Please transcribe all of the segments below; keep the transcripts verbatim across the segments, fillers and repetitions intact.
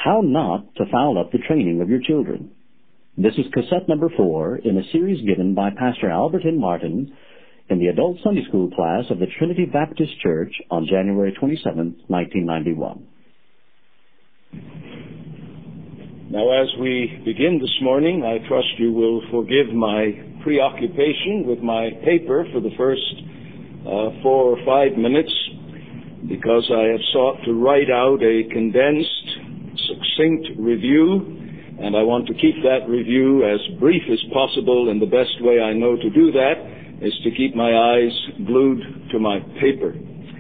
How Not to Foul Up the Training of Your Children. This is cassette number four in a series given by Pastor Albert N. Martin in the Adult Sunday School class of the Trinity Baptist Church on January twenty-seventh, nineteen ninety-one. Now, as we begin this morning, I trust you will forgive my preoccupation with my paper for the first uh, four or five minutes, because I have sought to write out a condensed, succinct review, and I want to keep that review as brief as possible, and the best way I know to do that is to keep my eyes glued to my paper.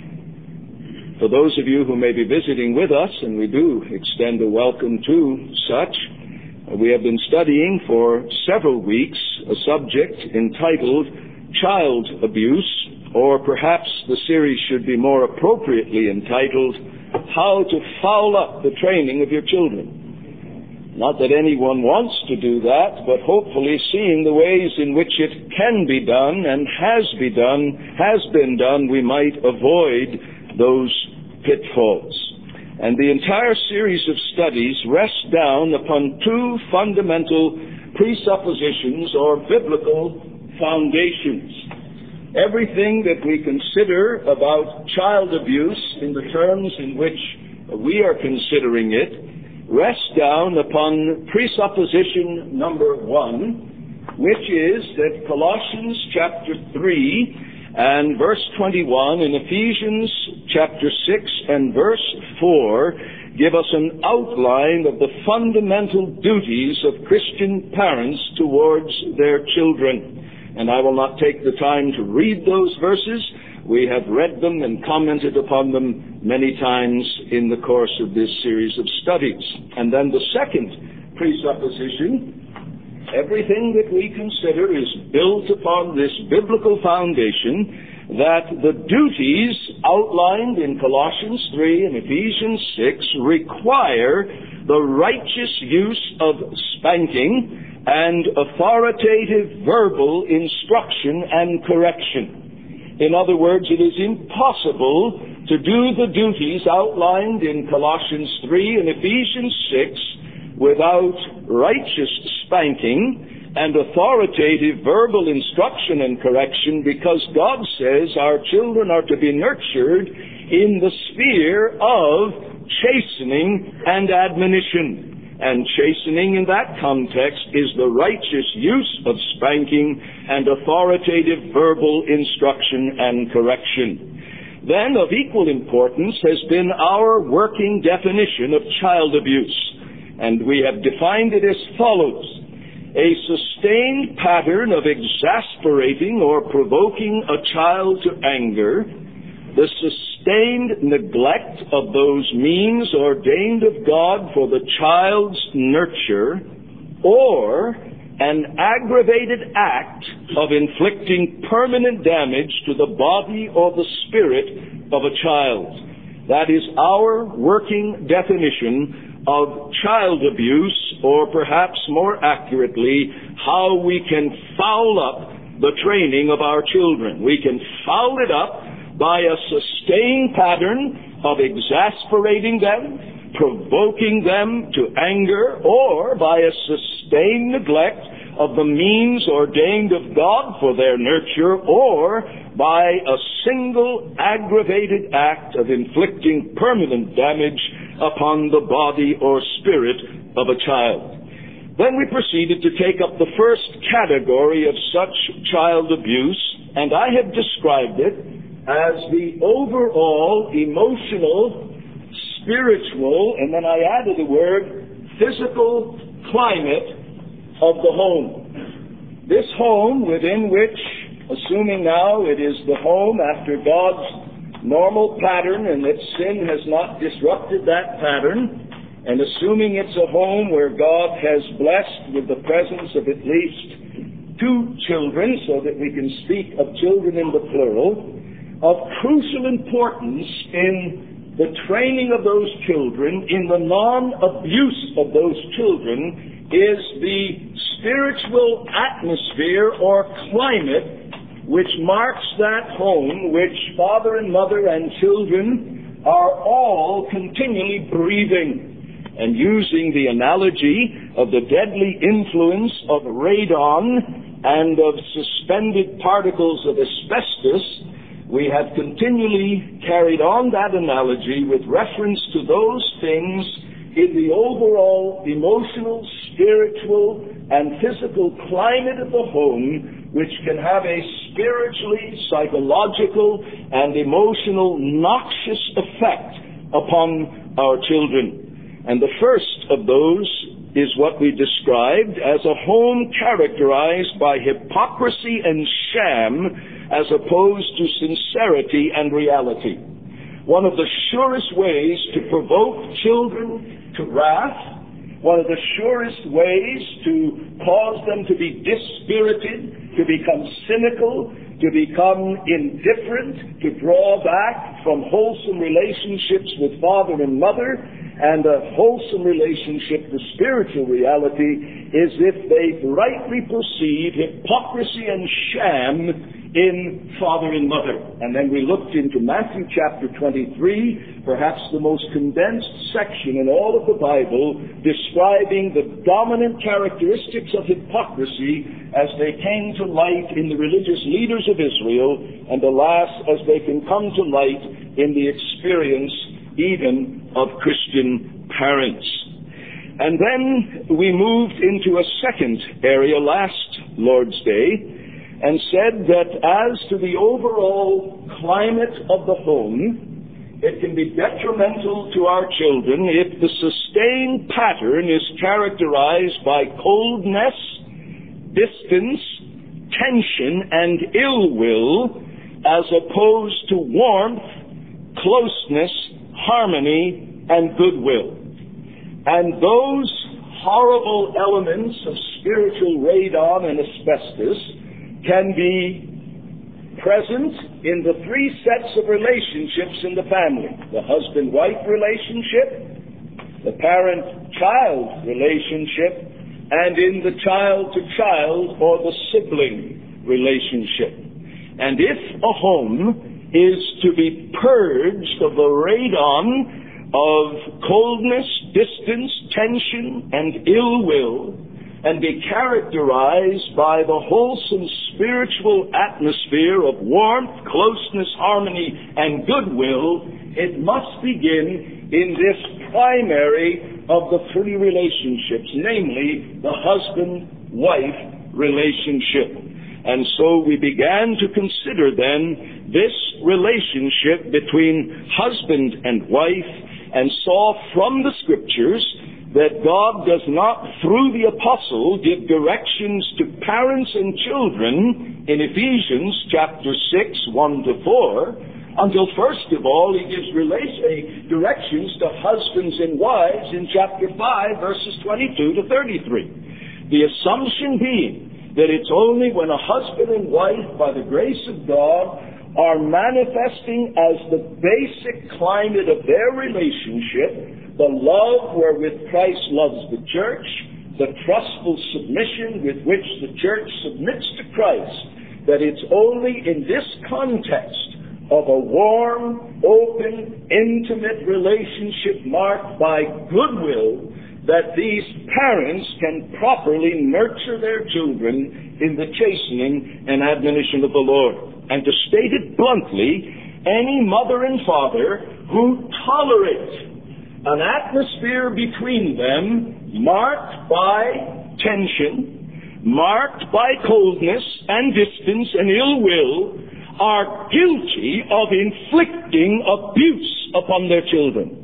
For those of you who may be visiting with us, and we do extend a welcome to such, we have been studying for several weeks a subject entitled Child Abuse, or perhaps the series should be more appropriately entitled How to Foul Up the Training of Your Children. Not that anyone wants to do that, but hopefully seeing the ways in which it can be done and has been done, has been done, we might avoid those pitfalls. And the entire series of studies rests down upon two fundamental presuppositions or biblical foundations. Everything that we consider about child abuse in the terms in which we are considering it rests down upon presupposition number one, which is that Colossians chapter three and verse twenty-one and Ephesians chapter six and verse four give us an outline of the fundamental duties of Christian parents towards their children. And I will not take the time to read those verses. We have read them and commented upon them many times in the course of this series of studies. And then the second presupposition, everything that we consider is built upon this biblical foundation that the duties outlined in Colossians three and Ephesians six require the righteous use of spanking and authoritative verbal instruction and correction. In other words, it is impossible to do the duties outlined in Colossians three and Ephesians six without righteous spanking and authoritative verbal instruction and correction, because God says our children are to be nurtured in the sphere of chastening and admonition. And chastening in that context is the righteous use of spanking and authoritative verbal instruction and correction. Then, of equal importance has been our working definition of child abuse. And we have defined it as follows: a sustained pattern of exasperating or provoking a child to anger, the sustained neglect of those means ordained of God for the child's nurture, or an aggravated act of inflicting permanent damage to the body or the spirit of a child. That is our working definition of child abuse, or perhaps more accurately, how we can foul up the training of our children. We can foul it up by a sustained pattern of exasperating them, provoking them to anger, or by a sustained neglect of the means ordained of God for their nurture, or by a single aggravated act of inflicting permanent damage upon the body or spirit of a child. Then we proceeded to take up the first category of such child abuse, and I have described it as the overall emotional, spiritual, and then I added the word physical climate of the home. This home within which, assuming now it is the home after God's normal pattern and that sin has not disrupted that pattern, and assuming it's a home where God has blessed with the presence of at least two children, so that we can speak of children in the plural, of crucial importance in the training of those children, in the non-abuse of those children, is the spiritual atmosphere or climate which marks that home which father and mother and children are all continually breathing. and using the analogy of the deadly influence of radon and of suspended particles of asbestos, we have continually carried on that analogy with reference to those things in the overall emotional, spiritual, and physical climate of the home, which can have a spiritually, psychological, and emotional noxious effect upon our children. And the first of those is what we described as a home characterized by hypocrisy and sham as opposed to sincerity and reality. One of the surest ways to provoke children to wrath, one of the surest ways to cause them to be dispirited, to become cynical, to become indifferent, to draw back from wholesome relationships with father and mother, and a wholesome relationship to spiritual reality, is if they rightly perceive hypocrisy and sham in father and mother. And then we looked into Matthew chapter twenty-three, perhaps the most condensed section in all of the Bible, describing the dominant characteristics of hypocrisy as they came to light in the religious leaders of Israel, and alas, as they can come to light in the experience even of Christian parents. And then we moved into a second area last Lord's Day and said that as to the overall climate of the home, it can be detrimental to our children if the sustained pattern is characterized by coldness, distance, tension, and ill will, as opposed to warmth, closeness, harmony, and goodwill. And those horrible elements of spiritual radon and asbestos can be present in the three sets of relationships in the family: the husband-wife relationship, the parent-child relationship, and in the child-to-child or the sibling relationship. And if a home is to be purged of the radon of coldness, distance, tension, and ill will, and be characterized by the wholesome spiritual atmosphere of warmth, closeness, harmony, and goodwill, it must begin in this primary of the three relationships, namely the husband-wife relationship. And so we began to consider then this relationship between husband and wife, and saw from the Scriptures that God does not, through the apostle, give directions to parents and children in Ephesians chapter six, one to four, until first of all he gives relation, directions to husbands and wives in chapter five, verses twenty-two to thirty-three. The assumption being that it's only when a husband and wife, by the grace of God, are manifesting as the basic climate of their relationship, the love wherewith Christ loves the church, the trustful submission with which the church submits to Christ, that it's only in this context of a warm, open, intimate relationship marked by goodwill that these parents can properly nurture their children in the chastening and admonition of the Lord. And to state it bluntly, any mother and father who tolerate an atmosphere between them marked by tension, marked by coldness and distance and ill will, are guilty of inflicting abuse upon their children.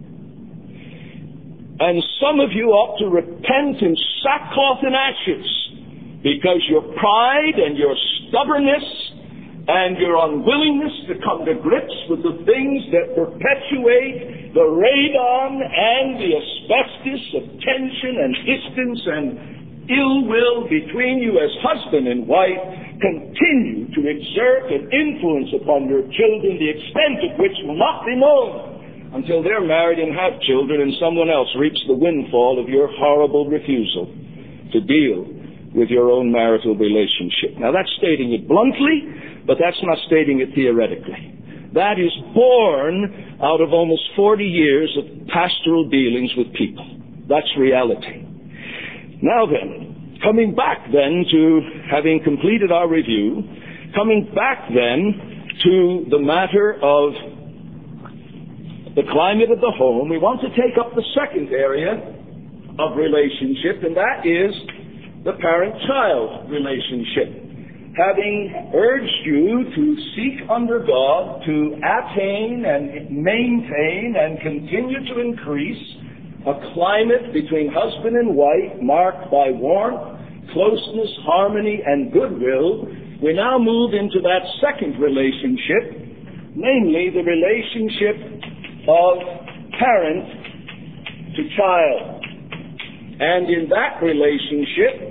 And some of you ought to repent in sackcloth and ashes, because your pride and your stubbornness and your unwillingness to come to grips with the things that perpetuate the radon and the asbestos of tension and distance and ill will between you as husband and wife continue to exert an influence upon your children, the extent of which will not be known until they're married and have children and someone else reaps the windfall of your horrible refusal to deal with your own marital relationship. Now, that's stating it bluntly, but that's not stating it theoretically. That is born out of almost forty years of pastoral dealings with people. That's reality. Now then, coming back then to having completed our review, coming back then to the matter of the climate of the home, we want to take up the second area of relationship, and that is the parent-child relationship. Having urged you to seek under God to attain and maintain and continue to increase a climate between husband and wife marked by warmth, closeness, harmony, and goodwill, we now move into that second relationship, namely the relationship of parent to child. And in that relationship,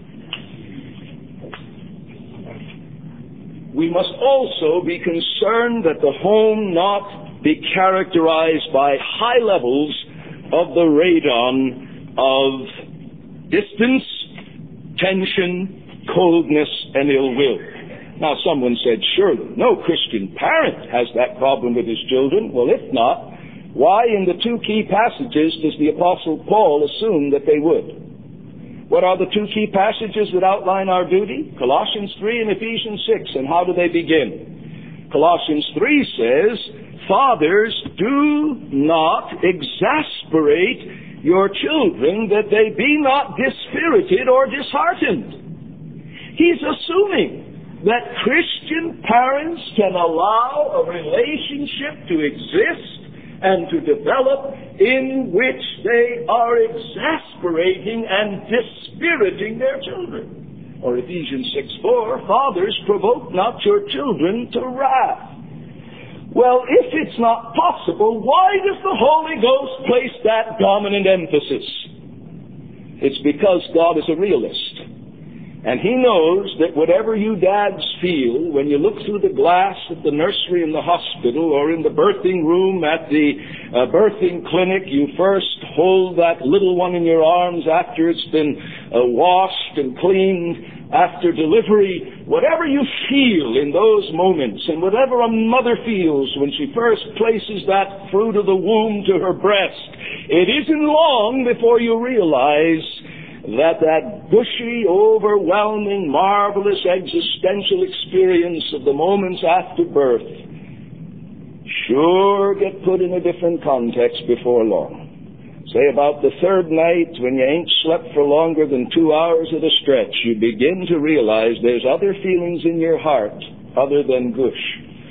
we must also be concerned that the home not be characterized by high levels of the radon of distance, tension, coldness, and ill will. Now, someone said, surely no Christian parent has that problem with his children. Well, if not, why in the two key passages does the Apostle Paul assume that they would? What are the two key passages that outline our duty? Colossians three and Ephesians six. And how do they begin? Colossians three says, fathers, do not exasperate your children that they be not dispirited or disheartened. He's assuming that Christian parents can allow a relationship to exist and to develop in which they are exasperating and dispiriting their children. Or Ephesians six four, fathers, provoke not your children to wrath. Well, if it's not possible, why does the Holy Ghost place that dominant emphasis? It's because God is a realist. And He knows that whatever you dads feel when you look through the glass at the nursery in the hospital or in the birthing room at the uh, birthing clinic, you first hold that little one in your arms after it's been uh, washed and cleaned after delivery. Whatever you feel in those moments and whatever a mother feels when she first places that fruit of the womb to her breast, it isn't long before you realize that that gushy, overwhelming, marvelous existential experience of the moments after birth sure get put in a different context before long. Say about the third night, when you ain't slept for longer than two hours at a stretch, you begin to realize there's other feelings in your heart other than gush.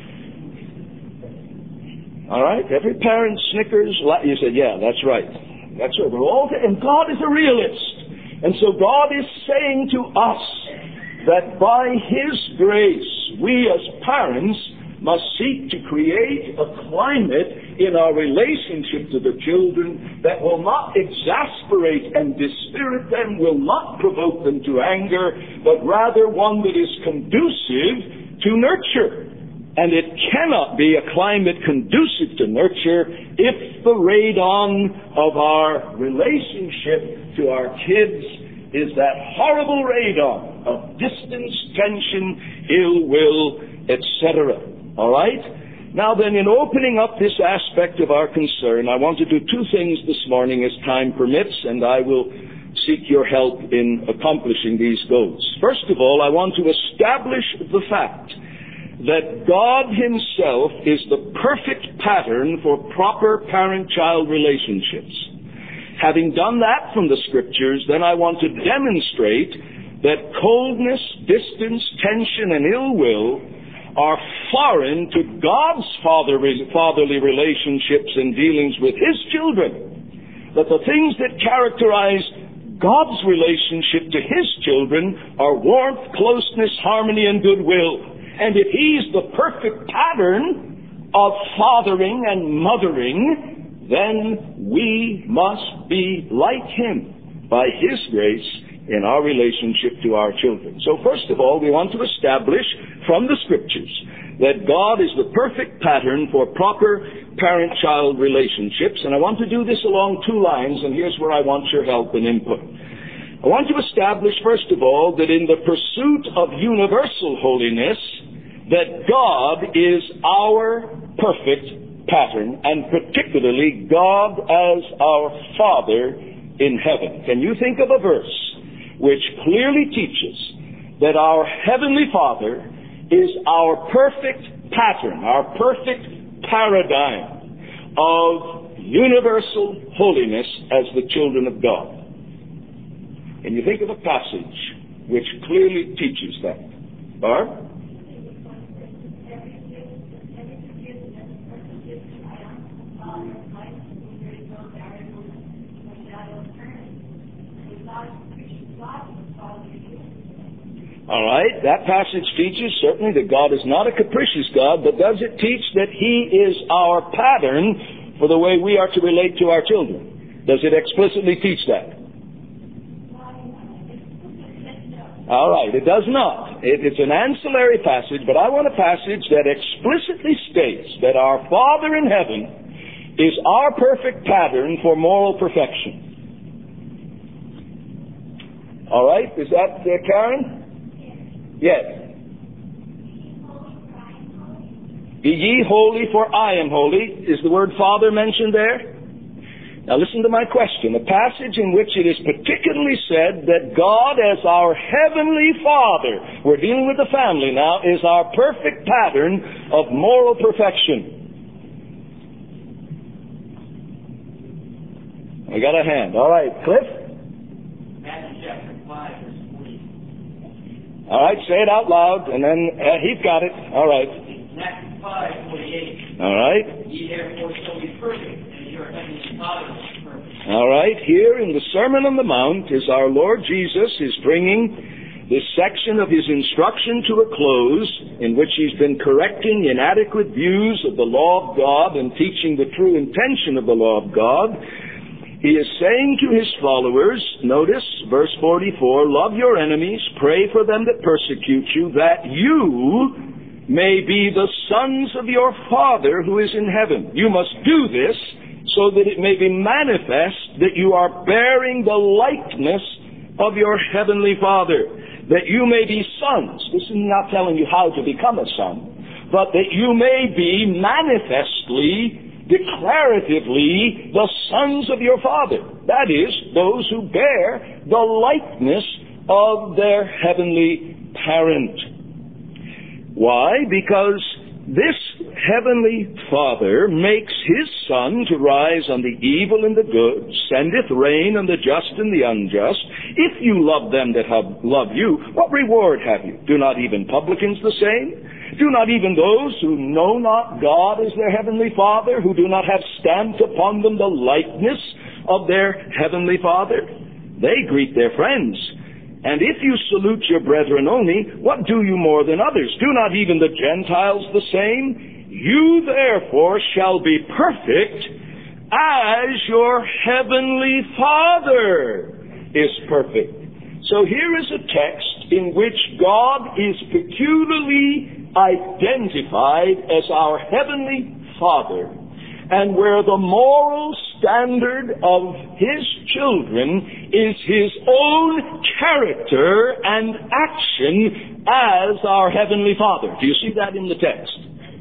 All right? Every parent snickers. You said, yeah, that's right. That's right. We're all, and God is a realist. And so God is saying to us that by His grace, we as parents must seek to create a climate in our relationship to the children that will not exasperate and dispirit them, will not provoke them to anger, but rather one that is conducive to nurture. And it cannot be a climate conducive to nurture if the radon of our relationship to our kids is that horrible radon of distance, tension, ill will, et cetera. All right? Now then, in opening up this aspect of our concern, I want to do two things this morning as time permits, and I will seek your help in accomplishing these goals. First of all, I want to establish the fact that God Himself is the perfect pattern for proper parent-child relationships. Having done that from the Scriptures, then I want to demonstrate that coldness, distance, tension, and ill will are foreign to God's fatherly relationships and dealings with His children. That the things that characterize God's relationship to His children are warmth, closeness, harmony, and goodwill. And if He's the perfect pattern of fathering and mothering, then we must be like Him by His grace in our relationship to our children. So first of all, we want to establish from the Scriptures that God is the perfect pattern for proper parent-child relationships. And I want to do this along two lines, and here's where I want your help and input. I want to establish, first of all, that in the pursuit of universal holiness, that God is our perfect pattern, and particularly God as our Father in heaven. Can you think of a verse which clearly teaches that our Heavenly Father is our perfect pattern, our perfect paradigm of universal holiness as the children of God? Can you think of a passage which clearly teaches that? Barb? All right, that passage teaches certainly that God is not a capricious God, but does it teach that He is our pattern for the way we are to relate to our children? Does it explicitly teach that? All right, it does not. It, it's an ancillary passage, but I want a passage that explicitly states that our Father in heaven is our perfect pattern for moral perfection. All right, is that uh, Karen? Yes. Be ye holy, for I am holy. Is the word Father mentioned there? Now listen to my question. A passage in which it is particularly said that God as our Heavenly Father, we're dealing with the family now, is our perfect pattern of moral perfection. We got a hand. All right, Cliff? Matthew chapter five, verse forty. All right, say it out loud, and then uh, he's got it. All right. Matthew five, forty-eight. All right. Ye therefore shall be perfect, as your heavenly Father is perfect. All right, here in the Sermon on the Mount is our Lord Jesus is bringing this section of his instruction to a close, in which he's been correcting inadequate views of the law of God and teaching the true intention of the law of God. He is saying to his followers, notice verse forty-four, love your enemies, pray for them that persecute you, that you may be the sons of your Father who is in heaven. You must do this so that it may be manifest that you are bearing the likeness of your heavenly Father, that you may be sons. This is not telling you how to become a son, but that you may be manifestly, declaratively, the sons of your Father. That is, those who bear the likeness of their heavenly parent. Why? Because this heavenly Father makes his sun to rise on the evil and the good, sendeth rain on the just and the unjust. If you love them that have love you, what reward have you? Do not even publicans the same? Do not even those who know not God as their heavenly Father, who do not have stamped upon them the likeness of their heavenly Father? They greet their friends. And if you salute your brethren only, what do you more than others? Do not even the Gentiles the same? You therefore shall be perfect as your heavenly Father is perfect. So here is a text in which God is peculiarly identified as our heavenly Father, and where the moral standard of his children is his own character and action as our heavenly Father. Do you see that in the text?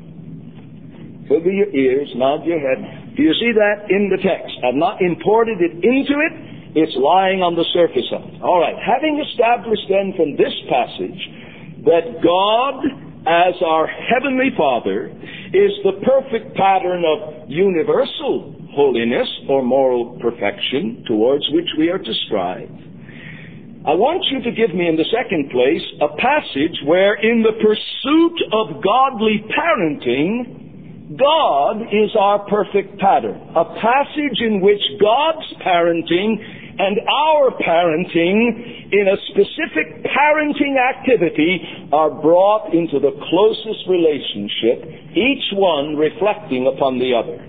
Cover your ears, nod your head. Do you see that in the text? I've not imported it into it. It's lying on the surface of it. All right. Having established then from this passage that God as our heavenly Father is the perfect pattern of universal holiness or moral perfection towards which we are to strive, I want you to give me in the second place a passage where in the pursuit of godly parenting, God is our perfect pattern. A passage in which God's parenting and our parenting in a specific parenting activity are brought into the closest relationship, each one reflecting upon the other.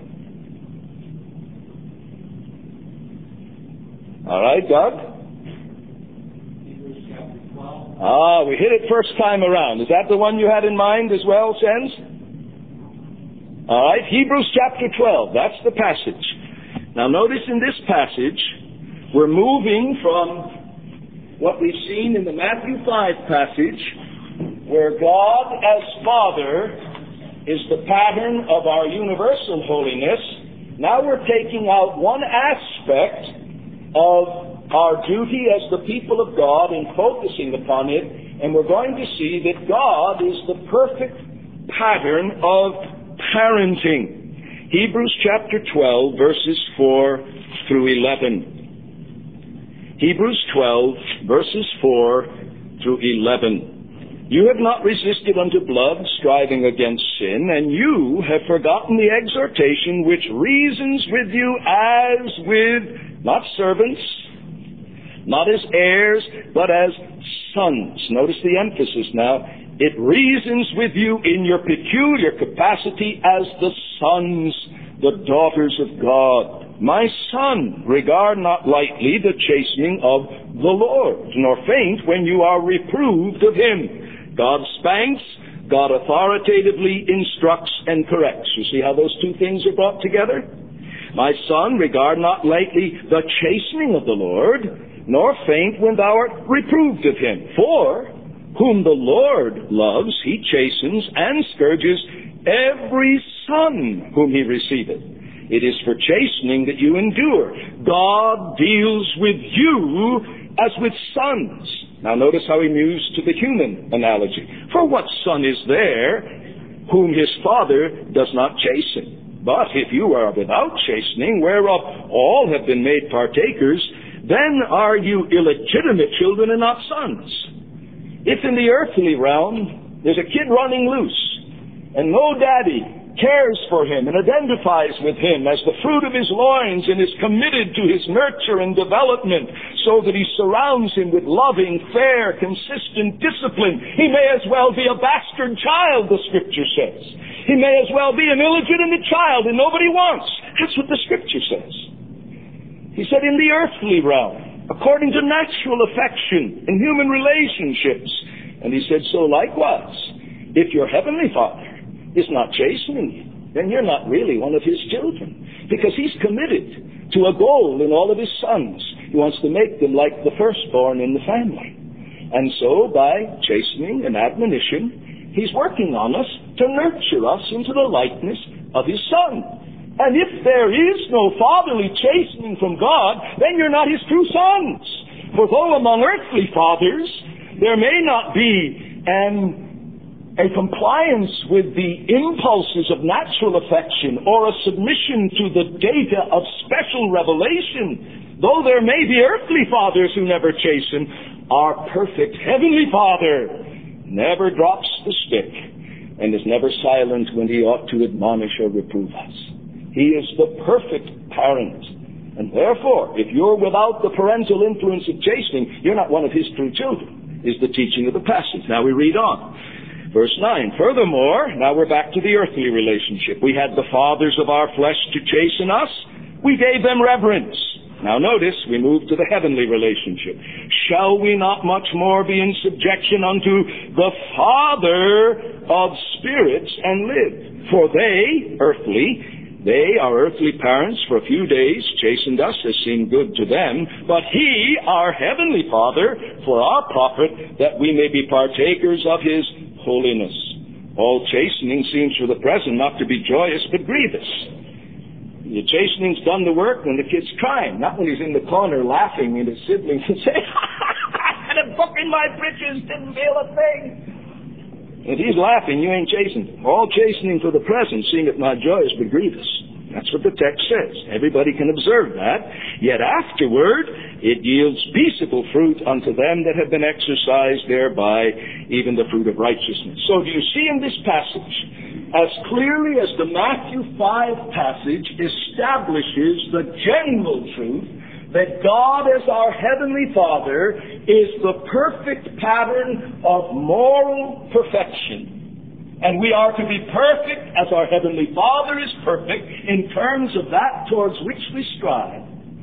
All right, Doug? Ah, we hit it first time around. Is that the one you had in mind as well, Sens? All right, Hebrews chapter twelve. That's the passage. Now notice in this passage, we're moving from what we've seen in the Matthew five passage where God as Father is the pattern of our universal holiness, now we're taking out one aspect of our duty as the people of God and focusing upon it, and we're going to see that God is the perfect pattern of parenting. Hebrews chapter twelve, verses four through eleven. Hebrews twelve, verses four through eleven. You have not resisted unto blood, striving against sin, and you have forgotten the exhortation which reasons with you as with, not servants, not as heirs, but as sons. Notice the emphasis now. It reasons with you in your peculiar capacity as the sons, the daughters of God. My son, regard not lightly the chastening of the Lord, nor faint when you are reproved of him. God spanks, God authoritatively instructs and corrects. You see how those two things are brought together? My son, regard not lightly the chastening of the Lord, nor faint when thou art reproved of him. For whom the Lord loves, he chastens and scourges every son whom he receiveth. It is for chastening that you endure. God deals with you as with sons. Now notice how he moves to the human analogy. For what son is there whom his father does not chasten? But if you are without chastening, whereof all have been made partakers, then are you illegitimate children and not sons. If in the earthly realm there's a kid running loose, and no daddy cares for him and identifies with him as the fruit of his loins and is committed to his nurture and development so that he surrounds him with loving, fair, consistent discipline, he may as well be a bastard child, the Scripture says. He may as well be an illegitimate child and nobody wants. That's what the Scripture says. He said in the earthly realm, according to natural affection and human relationships. And he said, so likewise, if your heavenly Father is not chastening you, then you're not really one of his children. Because he's committed to a goal in all of his sons. He wants to make them like the firstborn in the family. And so, by chastening and admonition, he's working on us to nurture us into the likeness of his Son. And if there is no fatherly chastening from God, then you're not his true sons. For though among earthly fathers there may not be an a compliance with the impulses of natural affection or a submission to the data of special revelation, though there may be earthly fathers who never chasten, our perfect heavenly Father never drops the stick and is never silent when he ought to admonish or reprove us. He is the perfect parent. And therefore, if you're without the parental influence of chastening, you're not one of his true children, is the teaching of the passage. Now we read on. Verse nine, furthermore, now we're back to the earthly relationship. We had the fathers of our flesh to chasten us. We gave them reverence. Now notice, we move to the heavenly relationship. Shall we not much more be in subjection unto the Father of spirits and live? For they, earthly, they, our earthly parents, for a few days chastened us as seemed good to them. But he, our heavenly Father, for our profit, that we may be partakers of his holiness. All chastening seems for the present not to be joyous but grievous. The chastening's done the work when the kid's crying, not when he's in the corner laughing at his siblings and saying, I had a book in my britches, didn't feel a thing. If he's laughing, you ain't chastened. All chastening for the present seemeth not joyous but grievous. That's what the text says. Everybody can observe that. Yet afterward, it yields peaceable fruit unto them that have been exercised thereby, even the fruit of righteousness. So do you see in this passage, as clearly as the Matthew five passage establishes the general truth that God as our Heavenly Father is the perfect pattern of moral perfection. And we are to be perfect as our Heavenly Father is perfect in terms of that towards which we strive.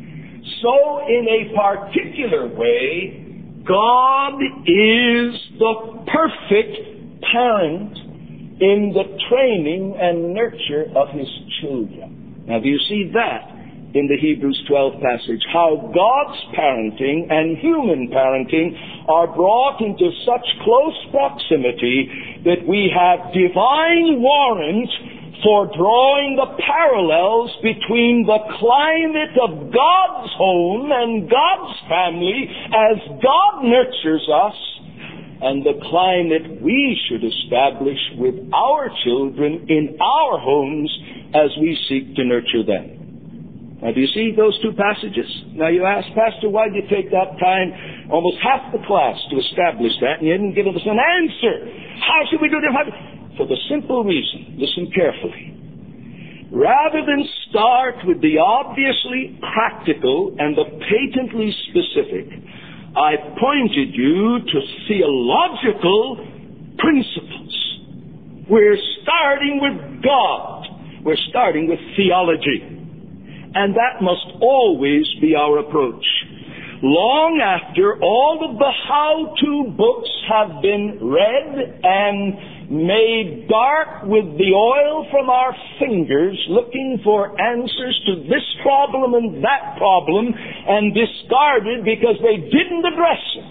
So in a particular way, God is the perfect parent in the training and nurture of his children. Now do you see that in the Hebrews twelve passage, how God's parenting and human parenting are brought into such close proximity that we have divine warrant for drawing the parallels between the climate of God's home and God's family as God nurtures us and the climate we should establish with our children in our homes as we seek to nurture them. Now, do you see those two passages? Now, you ask, Pastor, why did you take that time, almost half the class, to establish that, and you didn't give us an answer? How should we do this? For the simple reason, listen carefully. Rather than start with the obviously practical and the patently specific, I pointed you to theological principles. We're starting with God. We're starting with theology. And that must always be our approach. Long after all of the how-to books have been read and made dark with the oil from our fingers, looking for answers to this problem and that problem, and discarded because they didn't address it.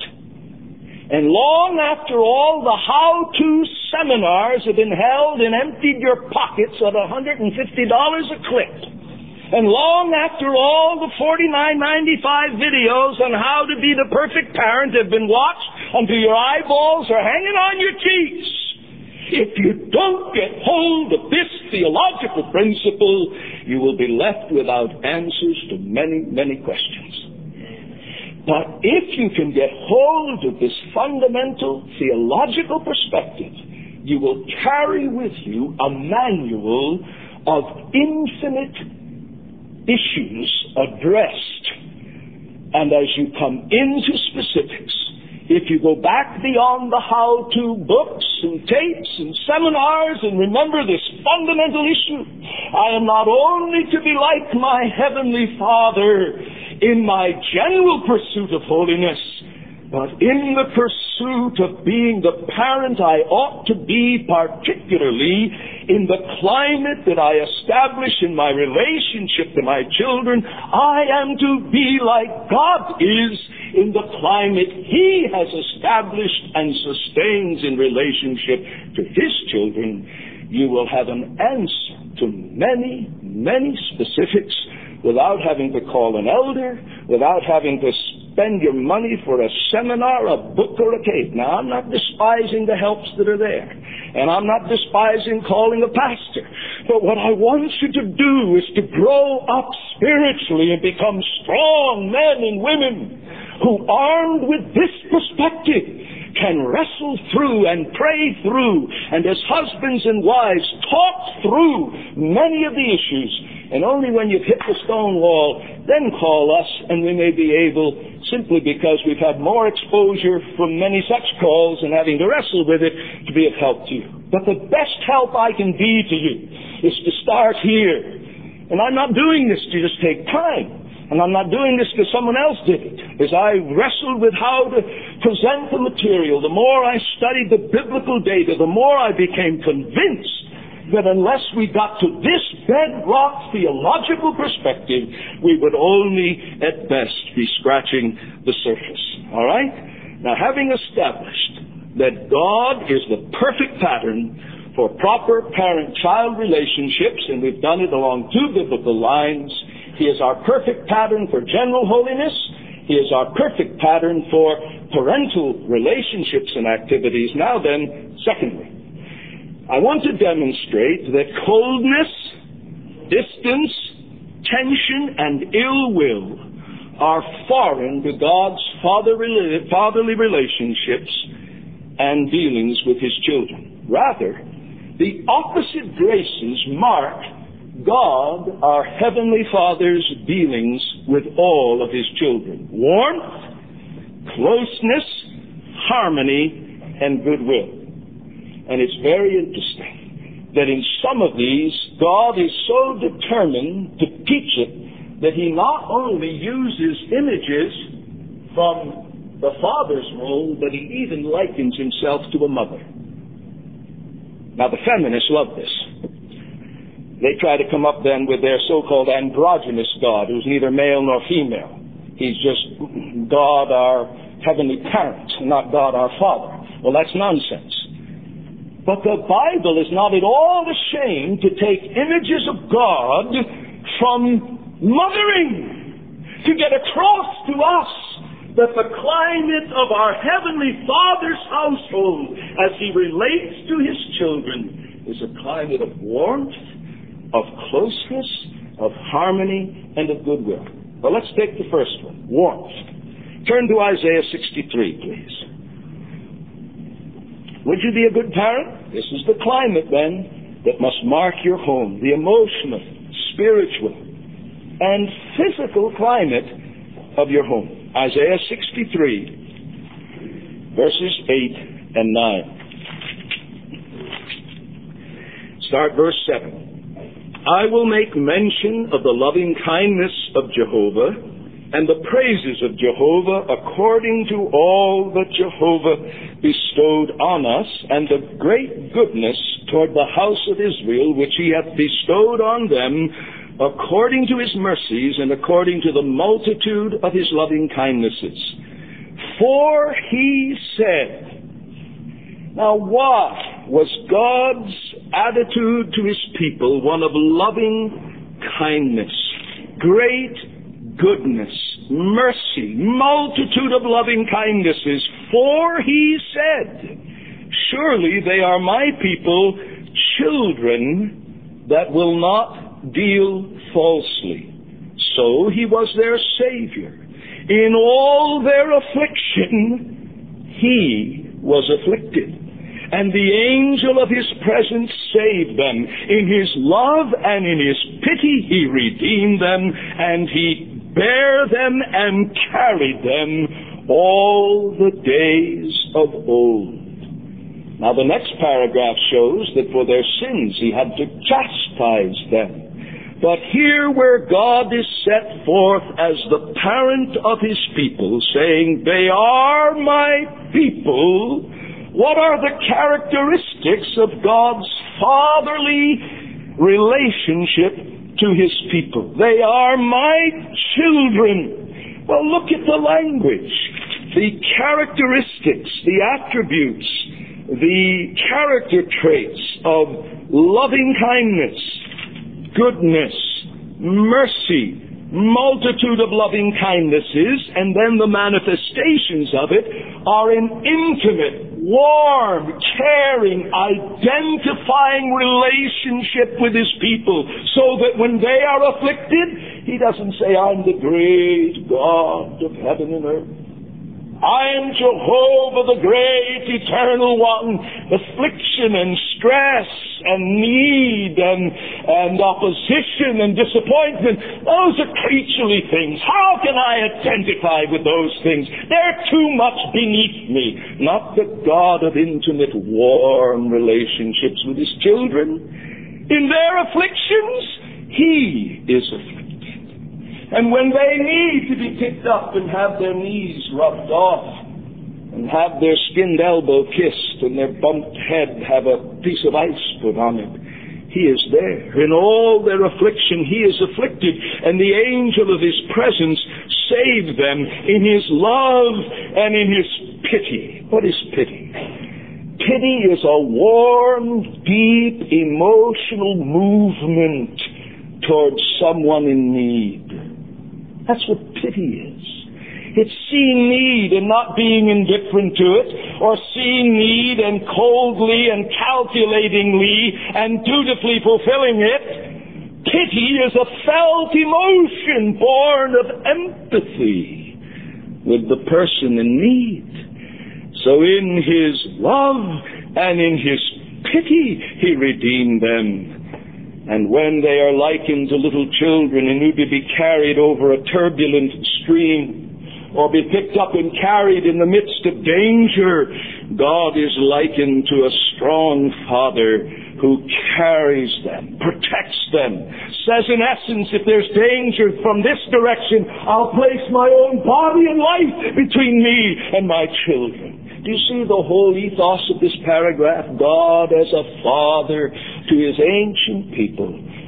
And long after all the how-to seminars have been held and emptied your pockets at one hundred fifty dollars a clip, and long after all the forty-nine ninety-five videos on how to be the perfect parent have been watched until your eyeballs are hanging on your cheeks, if you don't get hold of this theological principle, you will be left without answers to many, many questions. But if you can get hold of this fundamental theological perspective, you will carry with you a manual of infinite issues addressed. And as you come into specifics, if you go back beyond the how-to books and tapes and seminars and remember this fundamental issue, I am not only to be like my Heavenly Father in my general pursuit of holiness, but in the pursuit of being the parent I ought to be, particularly in the climate that I establish in my relationship to my children, I am to be like God is in the climate He has established and sustains in relationship to His children. You will have an answer to many, many specifics without having to call an elder, without having to spend your money for a seminar, a book, or a tape. Now, I'm not despising the helps that are there, and I'm not despising calling a pastor. But what I want you to do is to grow up spiritually and become strong men and women who, armed with this perspective, can wrestle through and pray through, and as husbands and wives talk through many of the issues. And only when you've hit the stone wall, then call us, and we may be able, simply because we've had more exposure from many such calls and having to wrestle with it, to be of help to you. But the best help I can be to you is to start here. And I'm not doing this to just take time. And I'm not doing this because someone else did it. As I wrestled with how to present the material, the more I studied the biblical data, the more I became convinced that unless we got to this bedrock theological perspective, we would only, at best, be scratching the surface. All right? Now, having established that God is the perfect pattern for proper parent-child relationships, and we've done it along two biblical lines, He is our perfect pattern for general holiness. He is our perfect pattern for parental relationships and activities. Now then, secondly, I want to demonstrate that coldness, distance, tension, and ill will are foreign to God's fatherly relationships and dealings with His children. Rather, the opposite graces mark God, our Heavenly Father's dealings with all of His children. Warmth, closeness, harmony, and goodwill. And it's very interesting that in some of these, God is so determined to teach it that He not only uses images from the father's role, but He even likens Himself to a mother. Now, the feminists love this. they try to come up then with their so-called androgynous God, who's neither male nor female. He's just God, our heavenly parent, not God, our Father. Well, that's nonsense. But the Bible is not at all ashamed to take images of God from mothering, to get across to us that the climate of our Heavenly Father's household as He relates to His children is a climate of warmth, of closeness, of harmony, and of goodwill. Well, let's take the first one, warmth. Turn to Isaiah sixty-three, please. Would you be a good parent? This is the climate, then, that must mark your home, the emotional, spiritual, and physical climate of your home. Isaiah sixty-three, verses eight and nine. Start verse seven. I will make mention of the loving kindness of Jehovah and the praises of Jehovah according to all that Jehovah bestowed on us, and the great goodness toward the house of Israel, which He hath bestowed on them according to His mercies and according to the multitude of His loving kindnesses. For He said. Now, why was God's attitude to His people one of loving kindness, great goodness, mercy, multitude of loving kindnesses? For He said, surely they are my people, children that will not deal falsely. So He was their Savior. In all their affliction, He was afflicted. And the angel of His presence saved them. In His love and in His pity He redeemed them, and He bare them and carried them all the days of old. Now the next paragraph shows that for their sins He had to chastise them. But here where God is set forth as the parent of His people, saying, they are my people, what are the characteristics of God's fatherly relationship to His people? They are my children. Well, look at the language, the characteristics, the attributes, the character traits of loving kindness, goodness, mercy, multitude of loving kindnesses, and then the manifestations of it are an intimate, warm, caring, identifying relationship with His people, so that when they are afflicted, He doesn't say, I'm the great God of heaven and earth. I am Jehovah, the great eternal one. Affliction and stress and need and, and opposition and disappointment, those are creaturely things. How can I identify with those things? They're too much beneath me. Not the God of intimate, warm relationships with His children. In their afflictions, He is afflicted. And when they need to be picked up and have their knees rubbed off and have their skinned elbow kissed and their bumped head have a piece of ice put on it, He is there. In all their affliction, He is afflicted, and the angel of His presence saved them in His love and in His pity. What is pity? Pity is a warm, deep, emotional movement towards someone in need. That's what pity is. It's seeing need and not being indifferent to it, or seeing need and coldly and calculatingly and dutifully fulfilling it. Pity is a felt emotion born of empathy with the person in need. So in His love and in His pity, He redeemed them. And when they are likened to little children and need to be carried over a turbulent stream or be picked up and carried in the midst of danger, God is likened to a strong Father who carries them, protects them, says in essence, if there's danger from this direction, I'll place my own body and life between me and my children. Do you see the whole ethos of this paragraph? God as a father to His ancient people,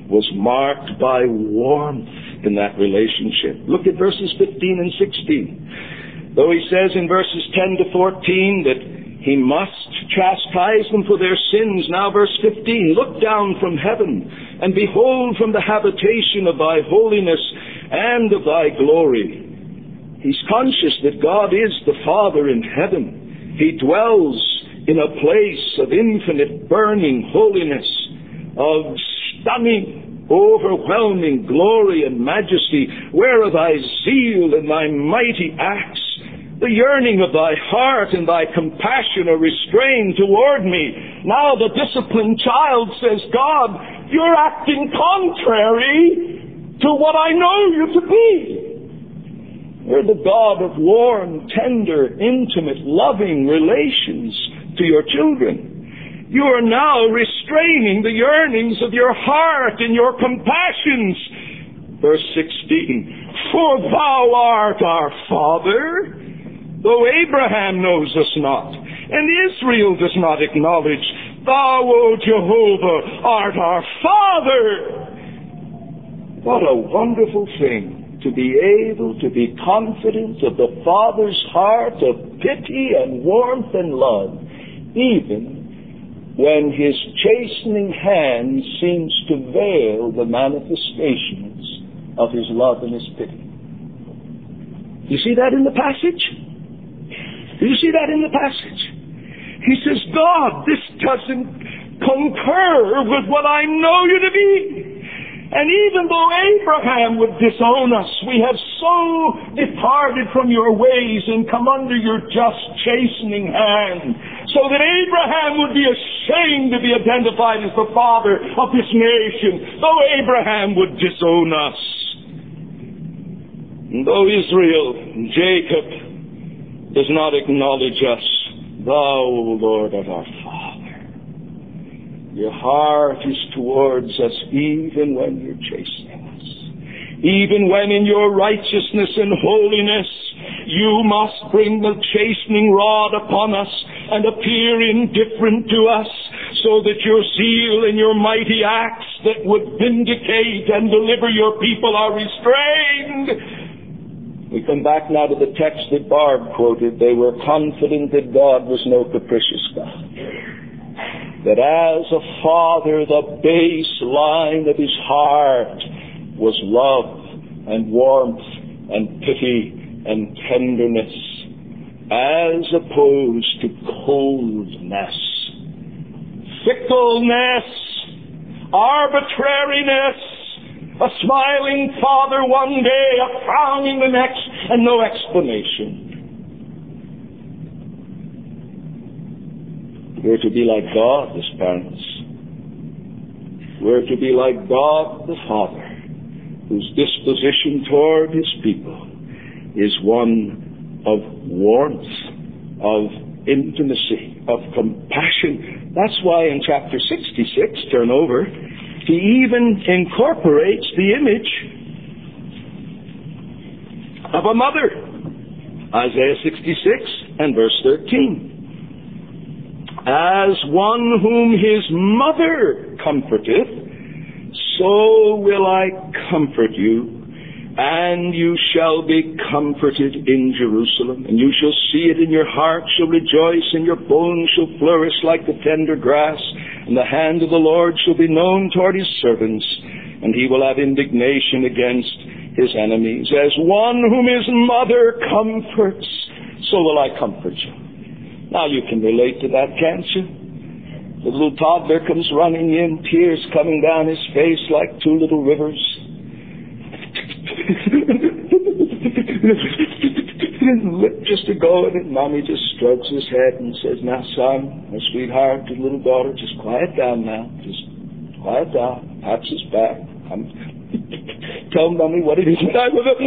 was marked by warmth in that relationship. Look at verses fifteen and sixteen. Though he says in verses ten to fourteen that he must chastise them for their sins, now verse fifteen, look down from heaven and behold from the habitation of thy holiness and of thy glory. He's conscious that God is the Father in heaven. He dwells in a place of infinite burning holiness, of stunning, overwhelming glory and majesty. Where are thy zeal and thy mighty acts? The yearning of thy heart and thy compassion are restrained toward me. Now the disciplined child says, God, you're acting contrary to what I know you to be. You're the God of warm, tender, intimate, loving relations to your children. You are now restraining the yearnings of your heart and your compassions. Verse sixteen, for thou art our Father, though Abraham knows us not, and Israel does not acknowledge. Thou, O Jehovah, art our Father. What a wonderful thing to be able to be confident of the Father's heart of pity and warmth and love, even when his chastening hand seems to veil the manifestations of his love and his pity. You see that in the passage? Do you see that in the passage? He says, God, this doesn't concur with what I know you to be. And even though Abraham would disown us, we have so departed from your ways and come under your just chastening hand, so that Abraham would be ashamed to be identified as the father of this nation, though Abraham would disown us. And though Israel and Jacob does not acknowledge us, thou, O Lord, art our Father. Your heart is towards us even when you're chastening us. Even when in your righteousness and holiness you must bring the chastening rod upon us and appear indifferent to us, so that your zeal and your mighty acts that would vindicate and deliver your people are restrained. We come back now to the text that Barb quoted. They were confident that God was no capricious God. That as a father, the baseline of his heart was love and warmth and pity and tenderness, as opposed to coldness, fickleness, arbitrariness, a smiling father one day, a frowning the next, and no explanation. We're to be like God as parents. We're to be like God the Father, whose disposition toward his people is one of warmth, of intimacy, of compassion. That's why in chapter sixty-six, turn over, he even incorporates the image of a mother. Isaiah sixty-six and verse thirteen. As one whom his mother comforteth, so will I comfort you, and you shall be comforted in Jerusalem, and you shall see it, and your heart shall rejoice, and your bones shall flourish like the tender grass, and the hand of the Lord shall be known toward his servants, and he will have indignation against his enemies. As one whom his mother comforts, so will I comfort you. Now you can relate to that, can't you? The little toddler comes running in, tears coming down his face like two little rivers. Just a going, and Mommy just strokes his head and says, now son, my sweetheart, your little daughter, just quiet down now. Just quiet down. Pats his back. I'm Tell Mommy what it is. And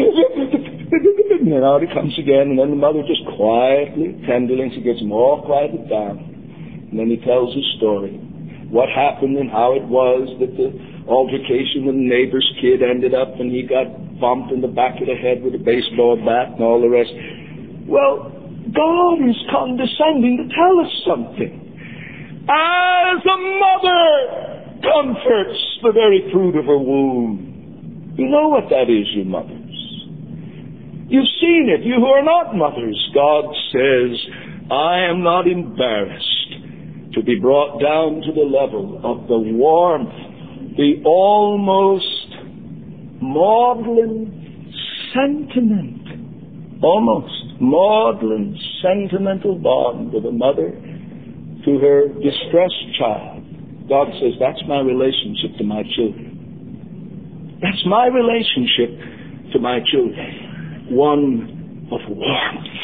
then out he comes again, and then the mother just quietly, tenderly, she gets him all quieted down. And then he tells his story. What happened and how it was that the altercation with the neighbor's kid ended up and he got bumped in the back of the head with a baseball bat and all the rest. Well, God is condescending to tell us something. As a mother comforts the very fruit of her womb. You know what that is, you mothers. You've seen it, you who are not mothers. God says, I am not embarrassed to be brought down to the level of the warmth, the almost maudlin sentiment, almost maudlin sentimental bond of a mother to her distressed child. God says, that's my relationship to my children. That's my relationship to my children. One of warmth.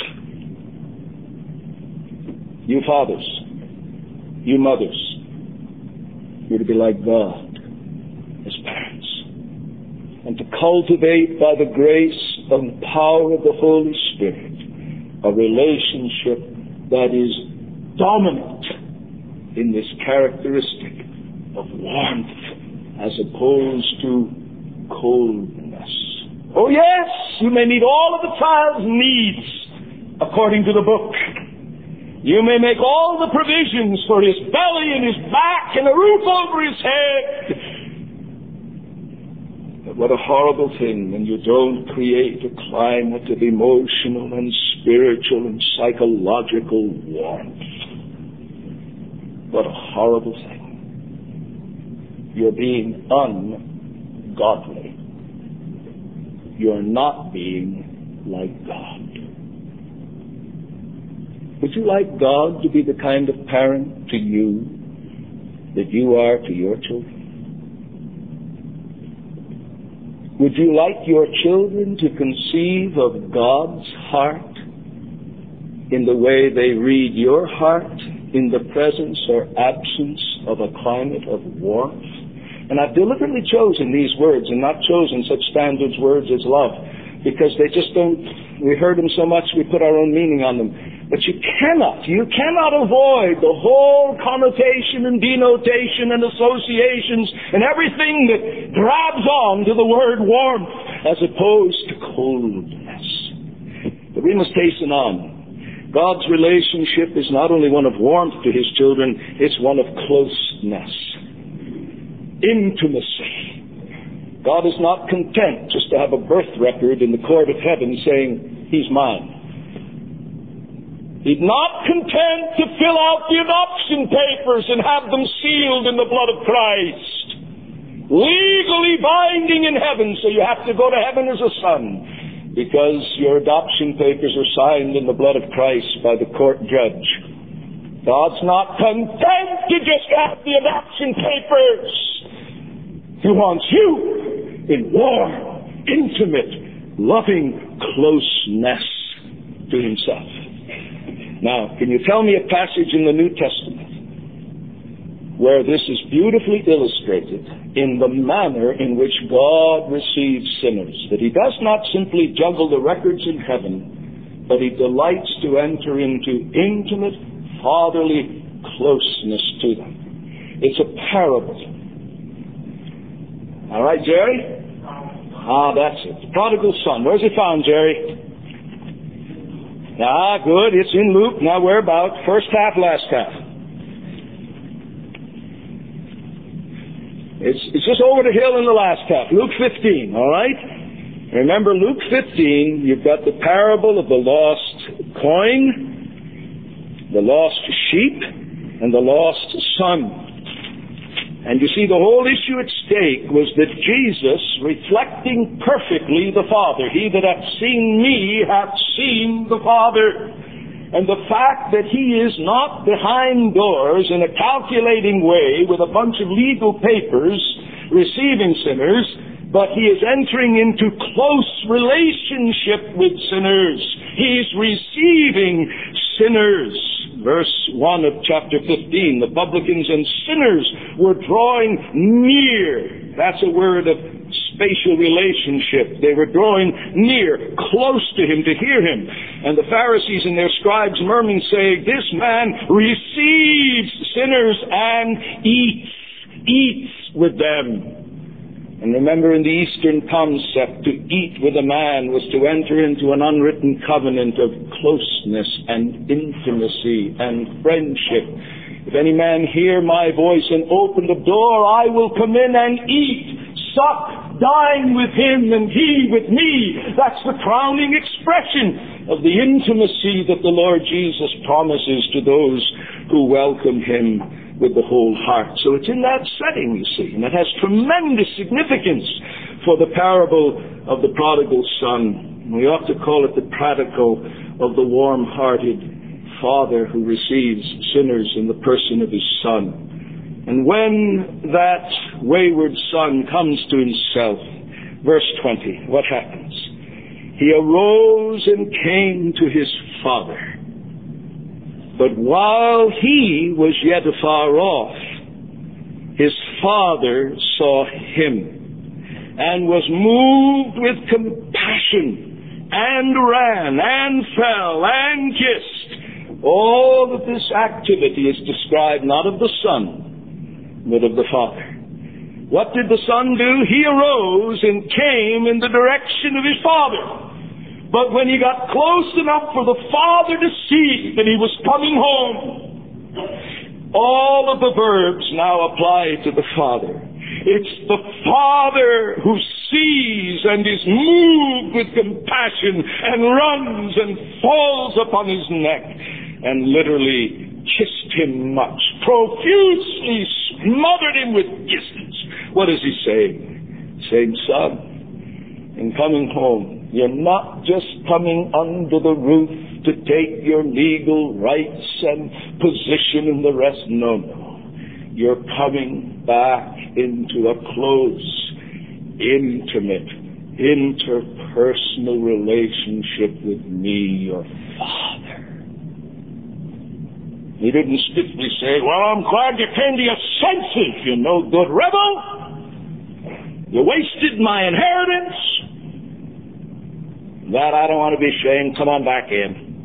You fathers, you mothers, you're to be like God as parents. And to cultivate by the grace and power of the Holy Spirit a relationship that is dominant in this characteristic of warmth as opposed to coldness. Oh yes, you may meet all of the child's needs according to the book. You may make all the provisions for his belly and his back and a roof over his head. But what a horrible thing when you don't create a climate of emotional and spiritual and psychological warmth. What a horrible thing. You're being ungodly. You're not being like God. Would you like God to be the kind of parent to you that you are to your children? Would you like your children to conceive of God's heart in the way they read your heart in the presence or absence of a climate of warmth? And I've deliberately chosen these words and not chosen such standard words as love, because they just don't, we heard them so much we put our own meaning on them. But you cannot, you cannot avoid the whole connotation and denotation and associations and everything that grabs on to the word warmth as opposed to coldness. But we must hasten on. God's relationship is not only one of warmth to his children, it's one of closeness. Intimacy. God is not content just to have a birth record in the court of heaven saying, he's mine. He's not content to fill out the adoption papers and have them sealed in the blood of Christ. Legally binding in heaven, so you have to go to heaven as a son, because your adoption papers are signed in the blood of Christ by the court judge. God's not content to just have the adoption papers. He wants you in warm, intimate, loving closeness to himself. Now, can you tell me a passage in the New Testament where this is beautifully illustrated in the manner in which God receives sinners? That he does not simply juggle the records in heaven, but he delights to enter into intimate, fatherly closeness to them. It's a parable. All right, Jerry? Ah, that's it. The prodigal son. Where's it found, Jerry? Ah, good. It's in Luke. Now we're about first half, last half. It's, it's just over the hill in the last half. Luke fifteen, all right? Remember, Luke fifteen, you've got the parable of the lost coin, the lost sheep, and the lost son. And you see, the whole issue at stake was that Jesus, reflecting perfectly the Father, he that hath seen me hath seen the Father. And the fact that he is not behind doors in a calculating way with a bunch of legal papers receiving sinners, but he is entering into close relationship with sinners. He is receiving sinners. Verse one of chapter fifteen, the publicans and sinners were drawing near. That's a word of spatial relationship. They were drawing near, close to him, to hear him. And the Pharisees and their scribes murmuring, saying, this man receives sinners and eats, eats with them. And remember, in the Eastern concept, to eat with a man was to enter into an unwritten covenant of closeness and intimacy and friendship. If any man hear my voice and open the door, I will come in and eat, sup, dine with him, and he with me. That's the crowning expression of the intimacy that the Lord Jesus promises to those who welcome him with the whole heart. So it's in that setting, you see, and it has tremendous significance for the parable of the prodigal son. We ought to call it the prodigal of the warm-hearted Father who receives sinners in the person of his Son. And when that wayward son comes to himself, verse twenty, what happens? He arose and came to his father. But while he was yet afar off, his father saw him and was moved with compassion and ran and fell and kissed. All of this activity is described not of the son, but of the father. What did the son do? He arose and came in the direction of his father. But when he got close enough for the father to see that he was coming home, all of the verbs now apply to the father. It's the father who sees and is moved with compassion and runs and falls upon his neck and literally kissed him much, profusely smothered him with kisses. What is he saying? Saying, son, in coming home, you're not just coming under the roof to take your legal rights and position and the rest. No, no. You're coming back into a close, intimate, interpersonal relationship with me, your Father. He didn't stiffly say, well, I'm glad you came to your senses, you no good rebel. You wasted my inheritance. That I don't want to be ashamed. Come on back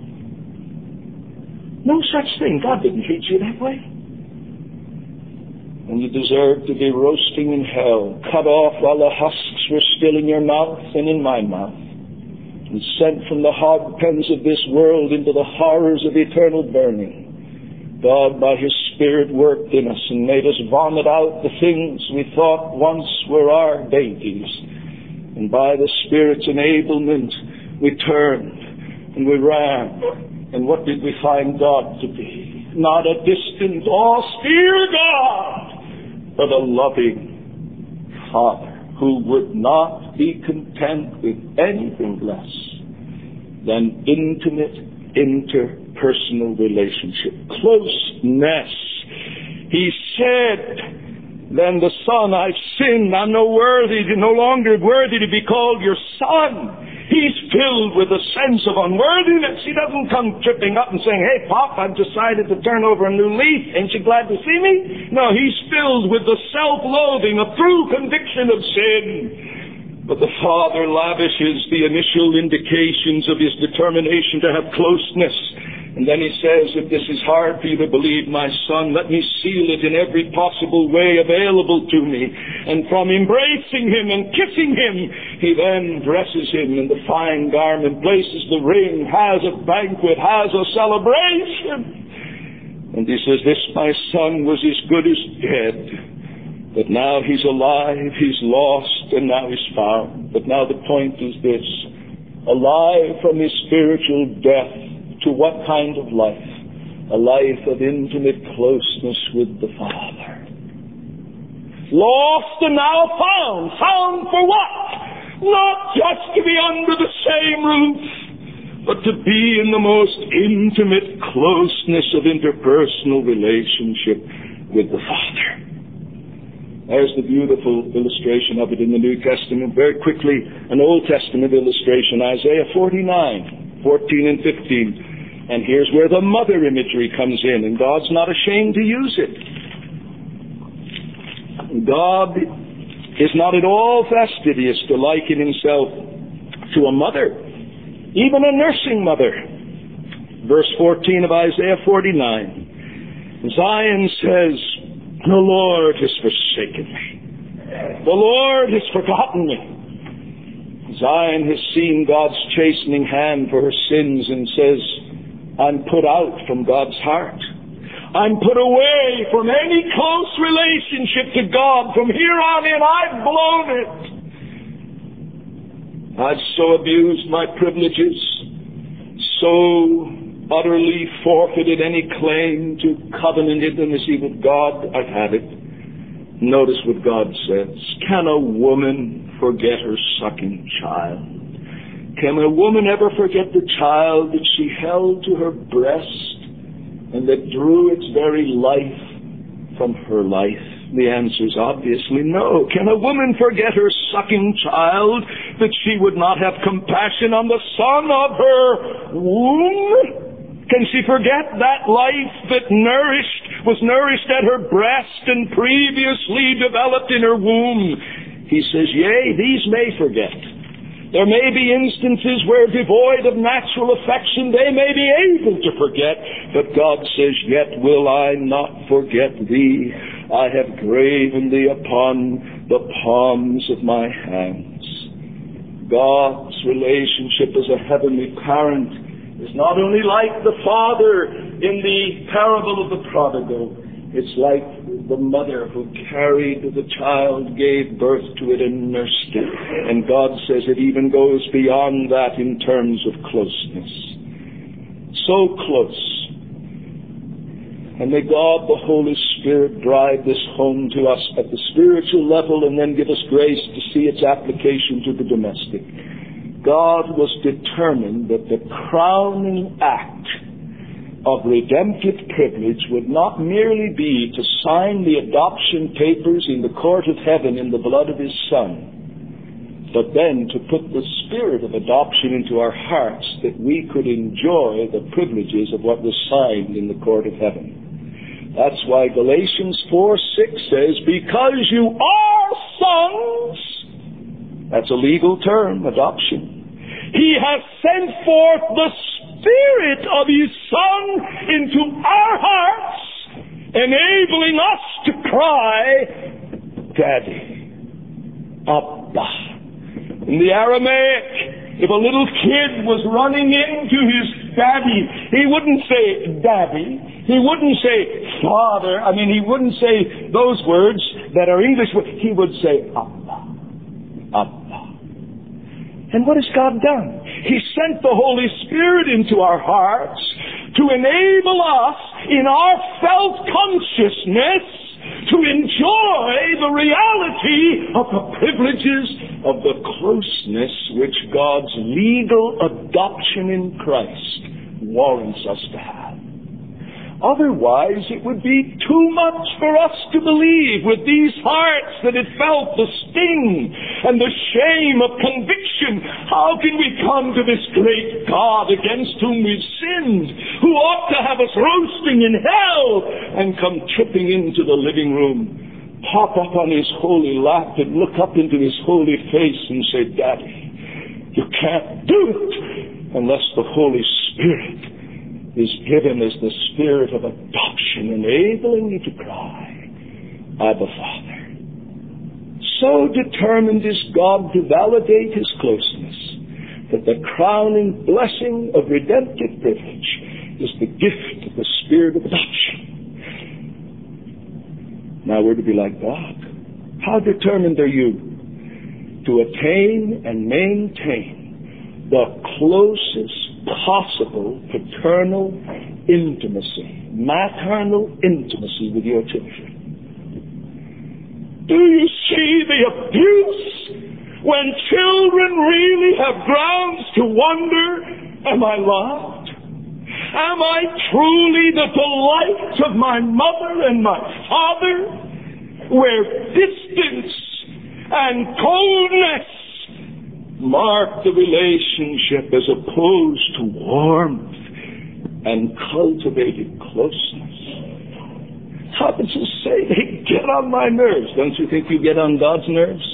in. No such thing. God didn't treat you that way. And you deserve to be roasting in hell, cut off while the husks were still in your mouth and in my mouth, and sent from the hog pens of this world into the horrors of eternal burning. God, by His Spirit, worked in us and made us vomit out the things we thought once were our dainties. And by the Spirit's enablement, we turned and we ran. And what did we find God to be? Not a distant, austere God, but a loving Father who would not be content with anything less than intimate, interpersonal relationship, closeness. He said, then the Son, I've sinned, I'm no worthy, no longer worthy to be called your Son. He's filled with a sense of unworthiness. He doesn't come tripping up and saying, hey, Pop, I've decided to turn over a new leaf. Ain't you glad to see me? No, he's filled with the self-loathing, a true conviction of sin. But the Father lavishes the initial indications of His determination to have closeness. And then He says, if this is hard for you to believe, my Son, let me seal it in every possible way available to me. And from embracing Him and kissing Him, He then dresses Him in the fine garment, places the ring, has a banquet, has a celebration. And He says, this, my Son, was as good as dead. But now he's alive, he's lost, and now he's found. But now the point is this: alive from his spiritual death to what kind of life? A life of intimate closeness with the Father. Lost and now found. Found for what? Not just to be under the same roof, but to be in the most intimate closeness of interpersonal relationship with the Father. There's the beautiful illustration of it in the New Testament. Very quickly, an Old Testament illustration, Isaiah forty-nine, fourteen and fifteen. And here's where the mother imagery comes in, and God's not ashamed to use it. God is not at all fastidious to liken Himself to a mother, even a nursing mother. Verse fourteen of Isaiah forty-nine. Zion says, the Lord has forsaken me. The Lord has forgotten me. Zion has seen God's chastening hand for her sins and says, I'm put out from God's heart. I'm put away from any close relationship to God. From here on in, I've blown it. I've so abused my privileges, so utterly forfeited any claim to covenant intimacy with God. I've had it. Notice what God says. Can a woman forget her sucking child? Can a woman ever forget the child that she held to her breast and that drew its very life from her life? The answer is obviously no. Can a woman forget her sucking child, that she would not have compassion on the son of her womb? Can she forget that life that nourished, was nourished at her breast and previously developed in her womb? He says, yea, these may forget. There may be instances where, devoid of natural affection, they may be able to forget. But God says, yet will I not forget thee. I have graven thee upon the palms of my hands. God's relationship as a heavenly parent is not only like the father in the parable of the prodigal. It's like the mother who carried the child, gave birth to it, and nursed it. And God says it even goes beyond that in terms of closeness. So close. And may God, the Holy Spirit, drive this home to us at the spiritual level and then give us grace to see its application to the domestic. God was determined that the crowning act of redemptive privilege would not merely be to sign the adoption papers in the court of heaven in the blood of His Son, but then to put the spirit of adoption into our hearts that we could enjoy the privileges of what was signed in the court of heaven. That's why Galatians four six says, because you are sons, that's a legal term, adoption, He has sent forth the Spirit of His Son into our hearts, enabling us to cry, Daddy, Abba. In the Aramaic, if a little kid was running into his daddy, he wouldn't say daddy. He wouldn't say father. I mean, he wouldn't say those words that are English. He would say Abba. Abba. And what has God done? He sent the Holy Spirit into our hearts to enable us in our felt consciousness to enjoy the reality of the privileges of the closeness which God's legal adoption in Christ warrants us to have. Otherwise, it would be too much for us to believe with these hearts that had felt the sting and the shame of conviction. How can we come to this great God against whom we've sinned, who ought to have us roasting in hell, and come tripping into the living room, hop up on His holy lap and look up into His holy face and say, Daddy, you can't do it unless the Holy Spirit is given as the spirit of adoption, enabling you to cry, Abba, Father. So determined is God to validate His closeness that the crowning blessing of redemptive privilege is the gift of the spirit of adoption. Now we're to be like God. How determined are you to attain and maintain the closest possible paternal intimacy, maternal intimacy with your children? Do you see the abuse when children really have grounds to wonder, am I loved? Am I truly the delight of my mother and my father? Where distance and coldness mark the relationship as opposed to warmth and cultivated closeness. How could you say they get on my nerves? Don't you think you get on God's nerves?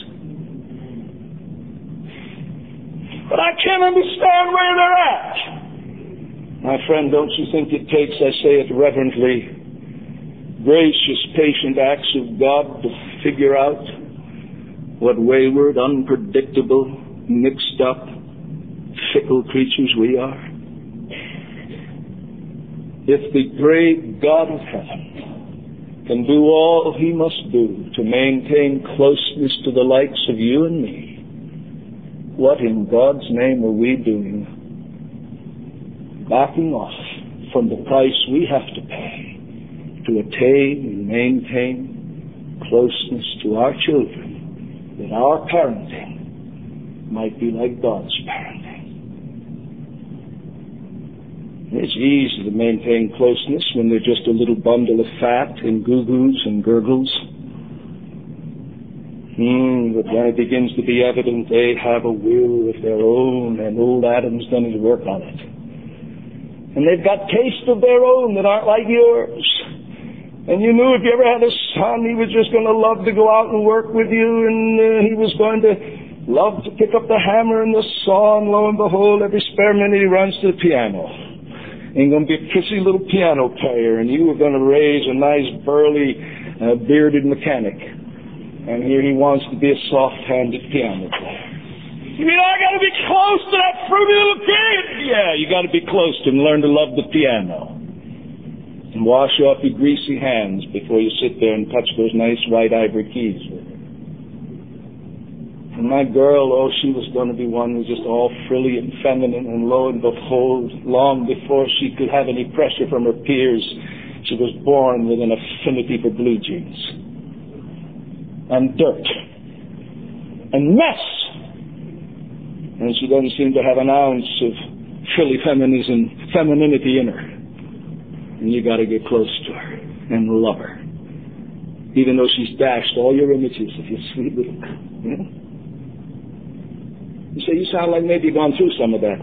But I can't understand where they're at. My friend, don't you think it takes, I say it reverently, gracious, patient acts of God to figure out what wayward, unpredictable, mixed up, fickle creatures we are? if the great God of heaven can do all he must do to maintain closeness to the likes of you and me, what in God's name are we doing? Backing off from the price we have to pay to attain and maintain closeness to our children, that our parenting might be like God's parenting. It's easy to maintain closeness when they're just a little bundle of fat and goo-goos and gurgles. Hmm, but when it begins to be evident they have a will of their own, and old Adam's done his work on it, and they've got tastes of their own that aren't like yours, and you knew if you ever had a son, he was just going to love to go out and work with you, and uh, he was going to love to pick up the hammer and the saw, and lo and behold, every spare minute he runs to the piano. He's going to be a prissy little piano player, and you were going to raise a nice, burly, uh, bearded mechanic. And here he wants to be a soft-handed piano player. You mean I got to be close to that fruity little kid? Yeah, you got to be close to him and learn to love the piano. And wash off your greasy hands before you sit there and touch those nice white ivory keys with her. And my girl, oh, she was going to be one who was just all frilly and feminine, and lo and behold, long before she could have any pressure from her peers, she was born with an affinity for blue jeans and dirt and mess. And she doesn't seem to have an ounce of frilly feminism, femininity in her. And you got to get close to her and love her, even though she's dashed all your images of your sweet little, you know? You say, you sound like maybe you've gone through some of that.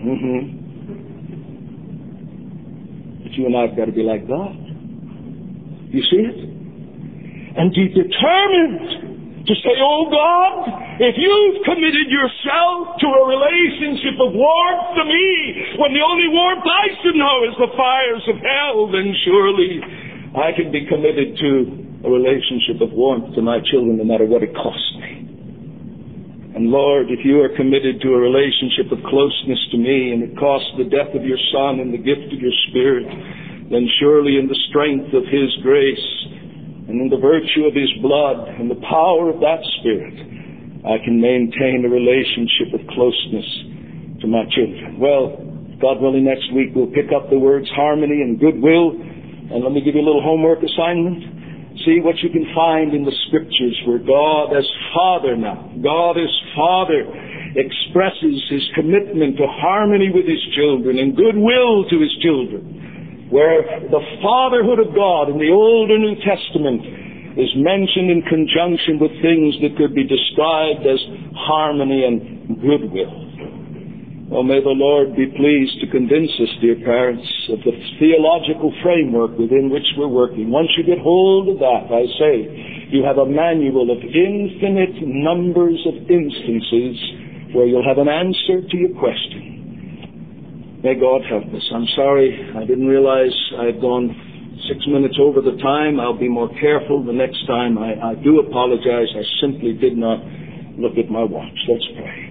Mm-hmm. But you and I have got to be like God. You see it? And be determined to say, oh God, if you've committed yourself to a relationship of warmth to me, when the only warmth I should know is the fires of hell, then surely I can be committed to a relationship of warmth to my children no matter what it costs me. And Lord, if you are committed to a relationship of closeness to me and it costs the death of your Son and the gift of your Spirit, then surely in the strength of his grace and in the virtue of his blood and the power of that Spirit, I can maintain a relationship of closeness to my children. Well, God willing, next week we'll pick up the words harmony and goodwill. And let me give you a little homework assignment. See what you can find in the Scriptures where God as Father now, God as Father expresses his commitment to harmony with his children and goodwill to his children. Where the fatherhood of God in the Old and New Testament is mentioned in conjunction with things that could be described as harmony and goodwill. Oh, may the Lord be pleased to convince us, dear parents, of the theological framework within which we're working. Once you get hold of that, I say, you have a manual of infinite numbers of instances where you'll have an answer to your question. May God help us. I'm sorry, I didn't realize I had gone six minutes over the time. I'll be more careful the next time. I, I do apologize. I simply did not look at my watch. Let's pray.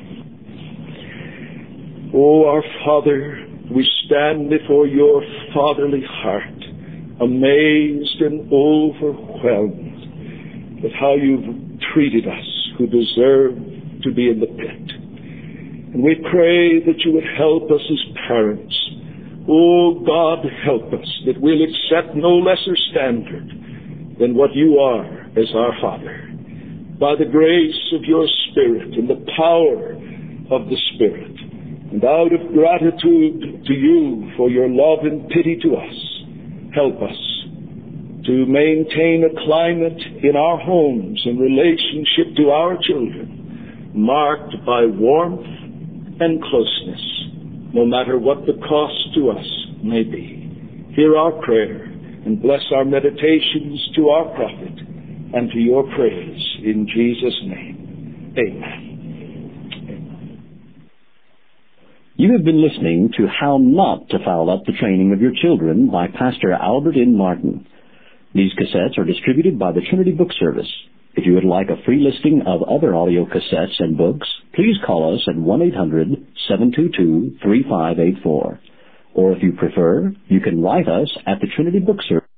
Oh, our Father, we stand before your fatherly heart, amazed and overwhelmed at how you've treated us who deserve to be in the pit. And we pray that you would help us as parents. Oh, God, help us that we'll accept no lesser standard than what you are as our Father. By the grace of your Spirit and the power of the Spirit, and out of gratitude to you for your love and pity to us, help us to maintain a climate in our homes in relationship to our children marked by warmth and closeness, no matter what the cost to us may be. Hear our prayer and bless our meditations to our profit and to your praise. In Jesus' name, amen. You have been listening to How Not to Foul Up the Training of Your Children by Pastor Albert N. Martin. These cassettes are distributed by the Trinity Book Service. If you would like a free listing of other audio cassettes and books, please call us at one eight hundred seven two two three five eight four. Or if you prefer, you can write us at the Trinity Book Service.